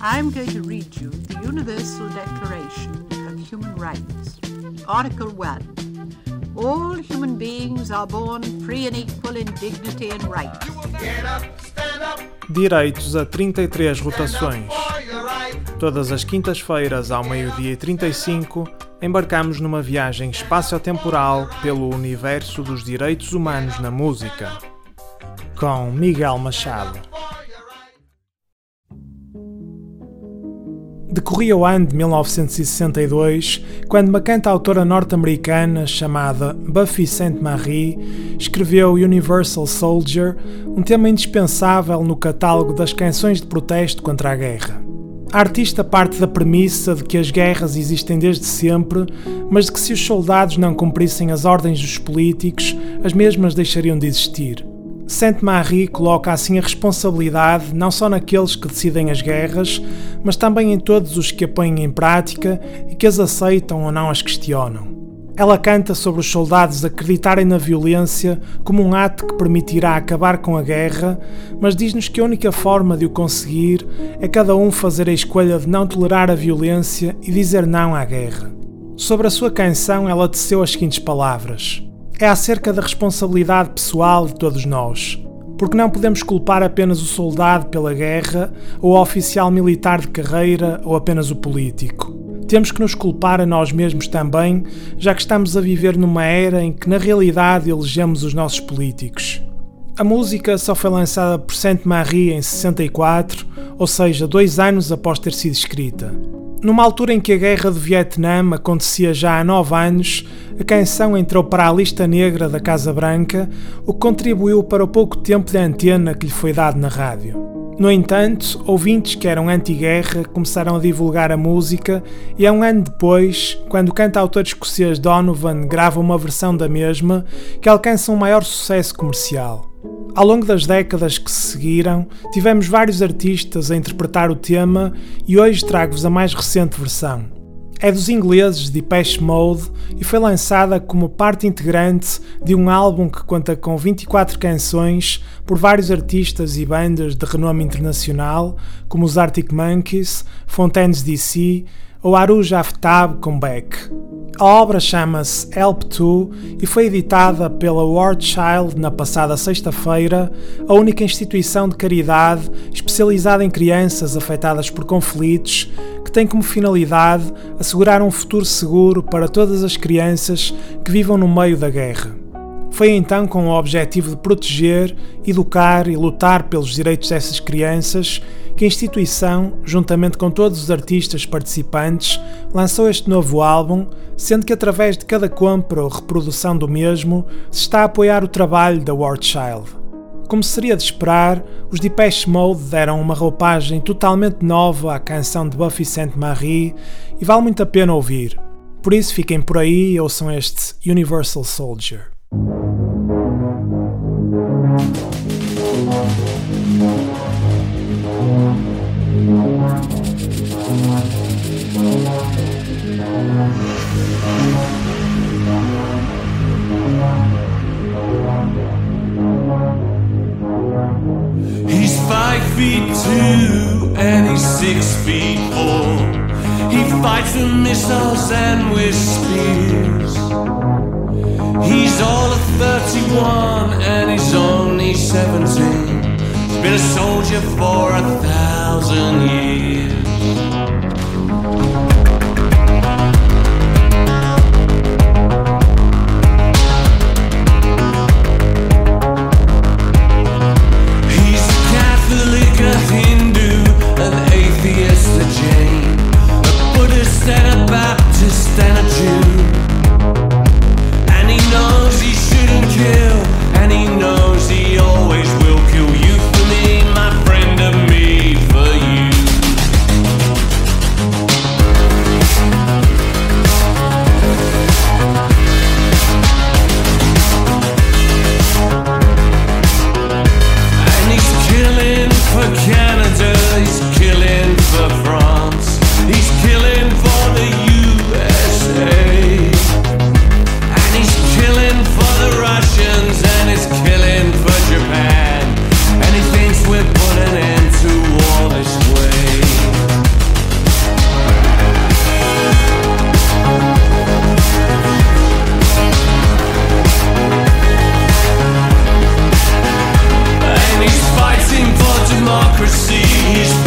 I'm going to read you the Universal Declaration of Human Rights. Article 1. All human beings are born free and equal in dignity and rights. Direitos a 33 rotações. Todas as quintas-feiras, ao 12h35, embarcamos numa viagem espaço-temporal pelo universo dos direitos humanos na música. Com Miguel Machado. Decorria o ano de 1962, quando uma cantautora norte-americana chamada Buffy Sainte-Marie escreveu Universal Soldier, um tema indispensável no catálogo das canções de protesto contra a guerra. A artista parte da premissa de que as guerras existem desde sempre, mas de que se os soldados não cumprissem as ordens dos políticos, as mesmas deixariam de existir. Sainte-Marie coloca assim a responsabilidade não só naqueles que decidem as guerras, mas também em todos os que a põem em prática e que as aceitam ou não as questionam. Ela canta sobre os soldados acreditarem na violência como um ato que permitirá acabar com a guerra, mas diz-nos que a única forma de o conseguir é cada um fazer a escolha de não tolerar a violência e dizer não à guerra. Sobre a sua canção, ela teceu as seguintes palavras: é acerca da responsabilidade pessoal de todos nós, porque não podemos culpar apenas o soldado pela guerra, ou o oficial militar de carreira, ou apenas o político. Temos que nos culpar a nós mesmos também, já que estamos a viver numa era em que na realidade elegemos os nossos políticos. A música só foi lançada por Sainte-Marie em 64, ou seja, 2 anos após ter sido escrita. Numa altura em que a guerra do Vietnã acontecia já há 9 anos, a canção entrou para a lista negra da Casa Branca, o que contribuiu para o pouco tempo de antena que lhe foi dado na rádio. No entanto, ouvintes que eram anti-guerra começaram a divulgar a música e é um ano depois, quando o cantautor escocês Donovan grava uma versão da mesma, que alcança um maior sucesso comercial. Ao longo das décadas que se seguiram, tivemos vários artistas a interpretar o tema e hoje trago-vos a mais recente versão. É dos ingleses Depeche Mode e foi lançada como parte integrante de um álbum que conta com 24 canções por vários artistas e bandas de renome internacional, como os Arctic Monkeys, Fontaines DC ou Arooj Aftab com Beck. A obra chama-se Help To e foi editada pela War Child na passada sexta-feira, a única instituição de caridade especializada em crianças afetadas por conflitos, que tem como finalidade assegurar um futuro seguro para todas as crianças que vivam no meio da guerra. Foi então com o objetivo de proteger, educar e lutar pelos direitos dessas crianças que a instituição, juntamente com todos os artistas participantes, lançou este novo álbum, sendo que através de cada compra ou reprodução do mesmo se está a apoiar o trabalho da War Child. Como seria de esperar, os Depeche Mode deram uma roupagem totalmente nova à canção de Buffy Sainte-Marie e vale muito a pena ouvir. Por isso fiquem por aí e ouçam este Universal Soldier. He's 5'2" and he's 6'4". He fights with missiles and with spears. He's all of 31 and he's only 17. He's been a soldier for 1,000 years. He's a Catholic, a Hindu, an atheist, a Jain, a Buddhist and a Baptist and a Jew. And he knows he shouldn't kill, and he knows he always will kill you for me, my friend, and me for He's